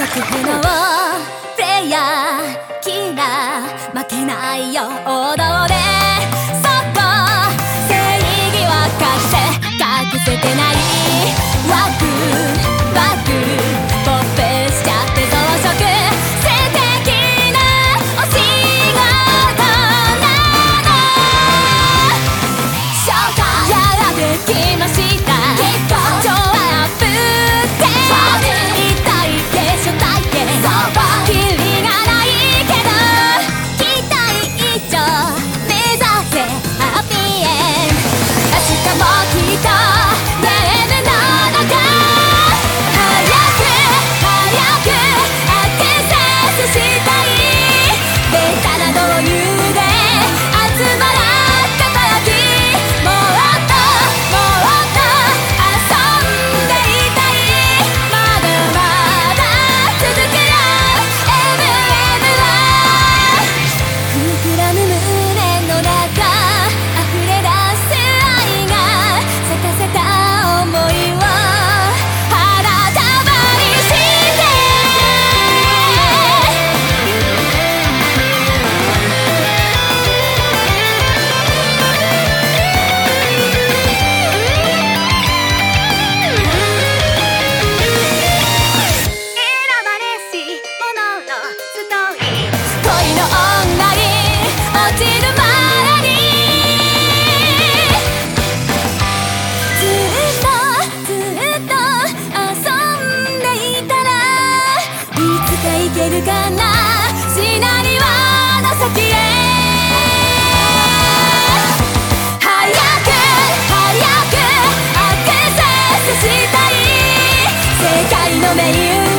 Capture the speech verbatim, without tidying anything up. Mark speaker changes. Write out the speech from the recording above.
Speaker 1: くてのプレイヤーキラー負けないよ王道でそこ正義は隠せ隠せてないワクワクポップしちゃって増殖素敵なお仕事なの紹介やってきました超アップって痛いでしょ体験キリがないけど期待以上目指せハッピーエンド明日もきっとゲームなのか早く早くアクセスしたいベタな導入で集まらった時もっともっと遊んでいたいまだまだ続くよ エムエム は膨らむ胸の中溢れ出す愛が咲かせた想いを花束にして選ばれし者のストーリー恋の女に落ちる前にずっとずっと遊んでいたらいつか行けるかなシナリオの先へ早く早くアクセスしたい世界の盟友